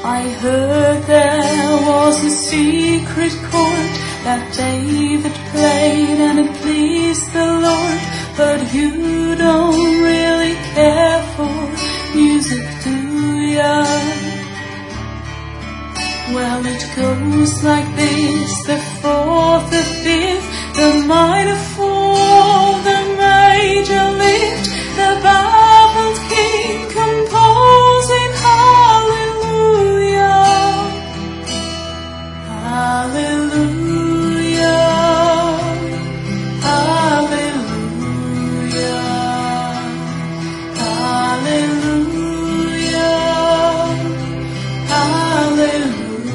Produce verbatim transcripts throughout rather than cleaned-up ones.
I heard there was a secret chord that David played and it pleased the Lord. But you don't really care for music, do ya? Well, it goes like this: the fourth, the fifth, the minor fall, the major lift, the baffled king composing hallelujah, hallelujah, hallelujah, hallelujah, hallelujah.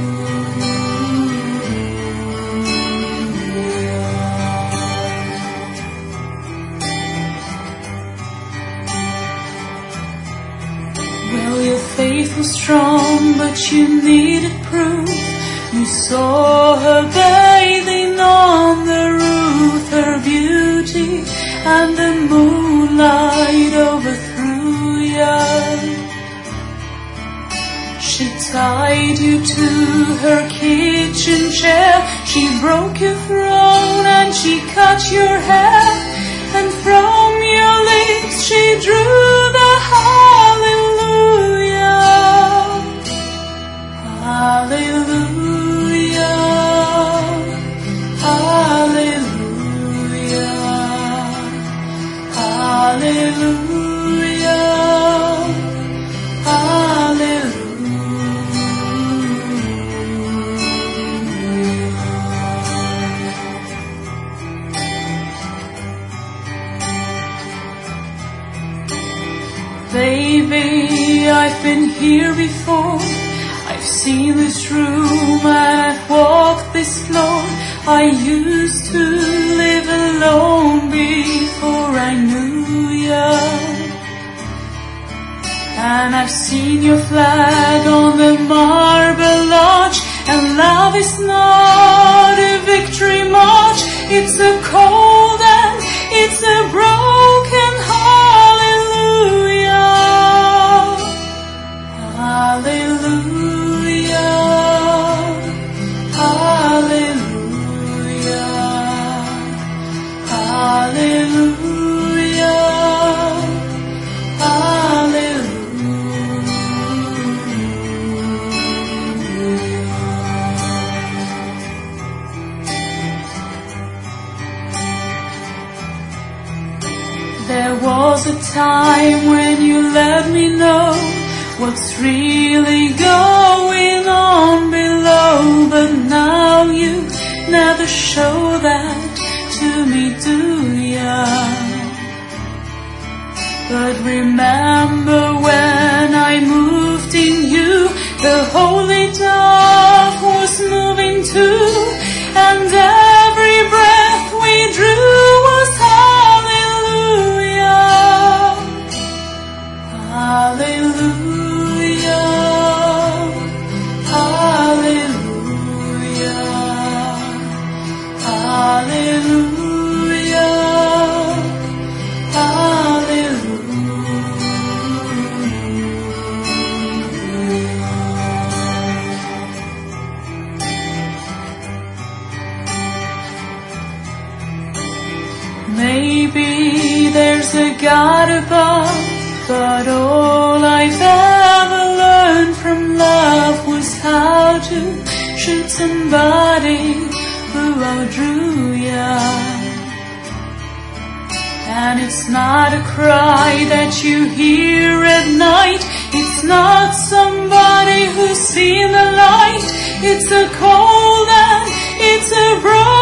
Faith was strong, but you needed proof. You saw her bathing on the roof, her beauty and the moonlight overthrew ya. She tied you to her kitchen chair, she broke your throne and she cut your hair, and from your lips she drew the hallelujah. Hallelujah, hallelujah, hallelujah, hallelujah. Baby, I've been here before. I've seen this room and I've walked this floor. I used to live alone before I knew ya. And I've seen your flag on the marble arch. And love is not a victory march. It's a cold and it's a broken hallelujah. Hallelujah. Hallelujah, hallelujah. There was a time when you let me know what's really going on below, but now you never show that to me, do ya? But remember when I moved in you, the holy dove was moving too, and every breath we drew was hallelujah, hallelujah, hallelujah, hallelujah. Maybe there's a God above, but all I've ever learned from love was how to shoot somebody who outdrew ya. And it's not a cry that you hear at night, it's not somebody who's seen the light, it's a cold and it's a broken